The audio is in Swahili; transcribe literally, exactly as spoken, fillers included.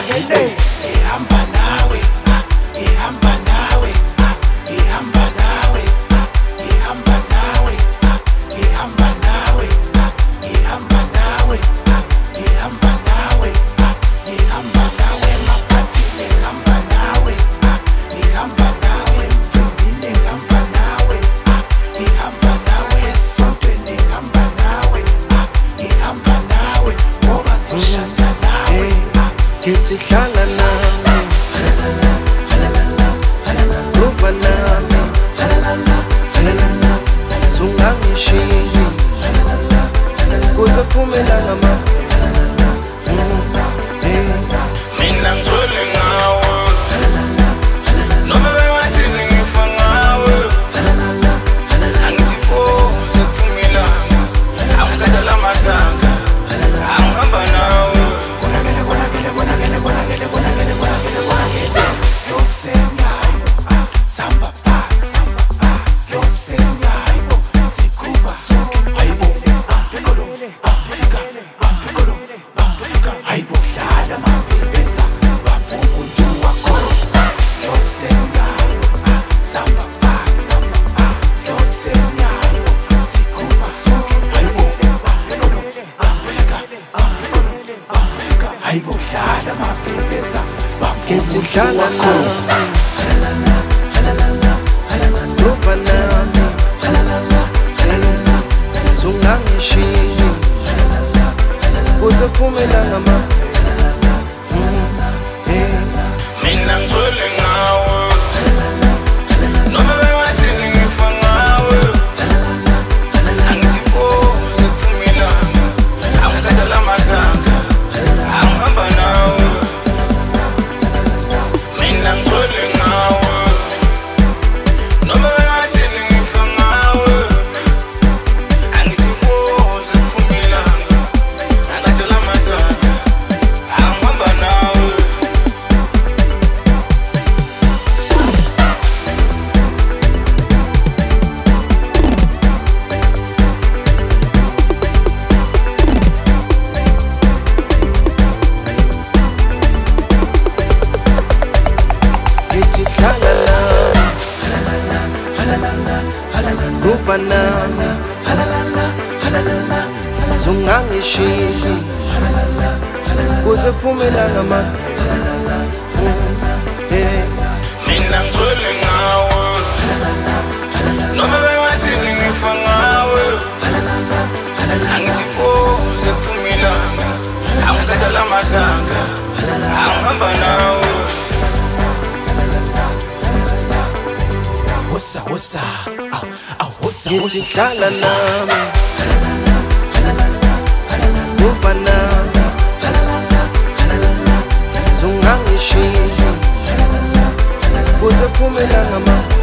ihamba nawe ihamba nawe ihamba nawe ihamba nawe ihamba nawe ihamba nawe ihamba nawe ihamba nawe maphathini ihamba nawe ihamba nawe emcimbini ihamba nawe ihamba nawe esontweni ihamba nawe ihamba nawe ngoba ngizoshada nawe ngithi hlala nami uva nami zungangishiyi kuze phumela ngama mina ngizwele ngawe noma bengathini ngifa ngawe angithi kuze kuphumela angikhathala amathanga angihamba nawe konakele konakele konakele konakele konakele konakele konakele yosenyayo samba phansi samba phansi yosenyayo sikhuba sonke hayibo bekolo afika bekolo afika hayibo dlala mabhebeza babuntu wakholo yosenyayo samba phansi samba phansi yosenyayo sikhuba sonke hayibo bekolo afika bekolo afika hayibo dlala mabhebeza ngithi hlala nami uva nami zungangishiyi kuze phumela ngama mina ngizwele ngawe noma bengathini ngifa ngawe angithi kuze kuphumela angikhathala amathanga angihamba nawe mina ngizwele ngawe noma bengathini ngifa ngawe angithi kuze kuphumela angikhathala amathanga angihamba nawe ngithi hlala nami uva nami zungangishiyi kuze phumela ngama mina ngizwele ngawe noma bengathini ngifa ngawe angithi kuze kuphumela angikhathala amathanga angihamba nawe wosa wosa aw aw wosa ngithi hlala nami uva nami zungangishiyi kuze phumela ngama